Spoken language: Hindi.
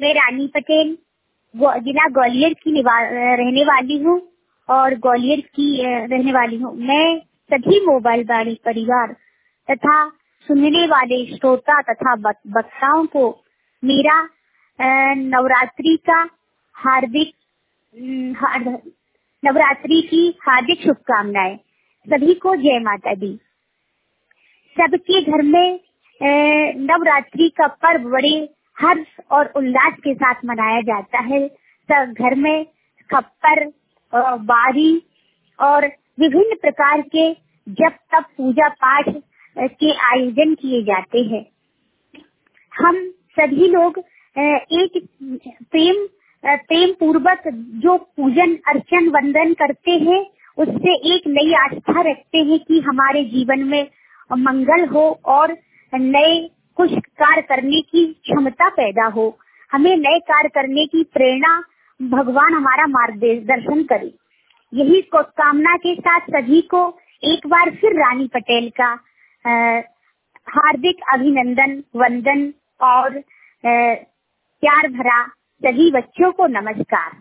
मैं रानी पटेल जिला ग्वालियर की रहने वाली हूँ और ग्वालियर की रहने वाली हूँ। मैं सभी मोबाइल वाली परिवार तथा सुनने वाले श्रोता तथा वक्ताओं को मेरा नवरात्रि की हार्दिक शुभकामनाएं। सभी को जय माता दी। सबके घर में नवरात्रि का पर्व बड़े हर्ष और उल्लास के साथ मनाया जाता है। सब घर में खप्पर, बारी और विभिन्न प्रकार के जप तप पूजा पाठ के आयोजन किए जाते हैं। हम सभी लोग एक प्रेम पूर्वक जो पूजन अर्चन वंदन करते हैं, उससे एक नई आस्था रखते हैं कि हमारे जीवन में मंगल हो और नए कुछ कार्य करने की क्षमता पैदा हो। हमें नए कार्य करने की प्रेरणा भगवान हमारा मार्गदर्शन करे। यही कामना के साथ सभी को एक बार फिर रानी पटेल का हार्दिक अभिनंदन, वंदन और प्यार भरा सभी बच्चों को नमस्कार।